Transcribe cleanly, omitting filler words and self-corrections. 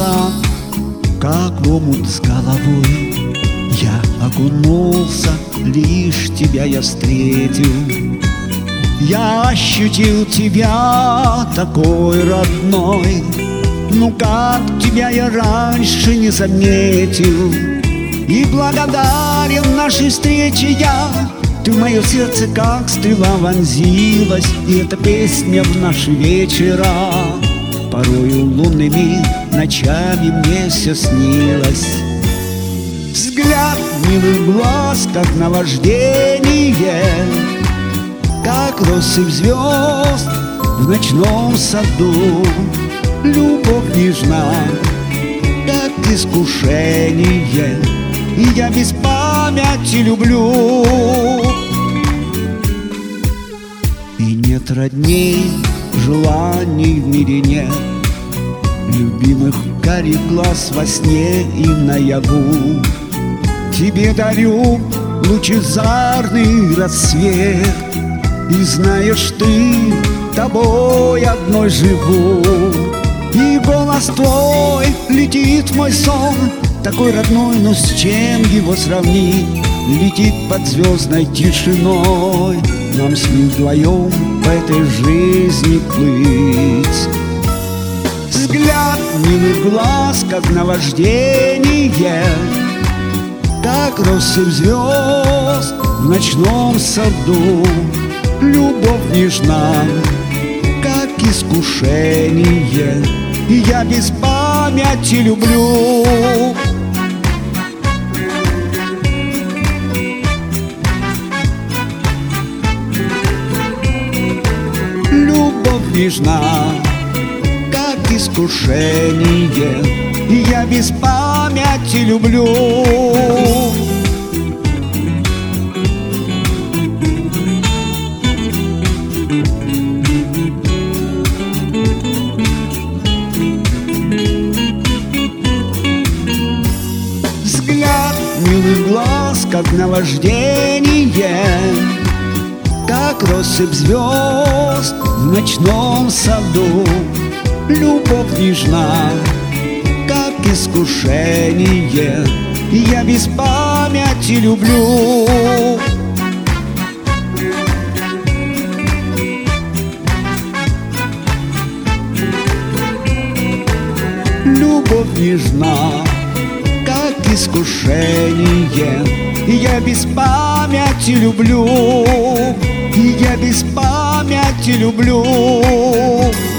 сад, как в омут с головой. Я окунулся, лишь тебя я встретил. Я ощутил тебя такой родной. Ну как тебя я раньше не заметил. И благодарен нашей встрече я. Ты в мое сердце как стрела вонзилась. И эта песня в наши вечера порою лунными ночами мне все снилось. Взгляд милых глаз, как наваждение, как россыпь звезд в ночном саду. Любовь нежна, как искушение, и я без памяти люблю. И нет родней, желаний в мире нет, любимых карих глаз во сне и наяву. Тебе дарю лучезарный рассвет, и знаешь ты, тобой одной живу. И голос твой летит в мой сон, такой родной, но с чем его сравнить? Летит под звездной тишиной, нам с ним вдвоем по этой жизни плыть. Взгляд милых глаз, как наваждение, как россыпь звезд в ночном саду. Любовь нежна, как искушение, и я без памяти люблю. Любовь нежна, как искушение, и я без памяти люблю. Взгляд милых глаз, как наваждение, как россыпь звезд в ночном саду. Любовь нежна, как искушение, и я без памяти люблю. Любовь нежна, как искушение, и я без памяти люблю. И я без памяти люблю.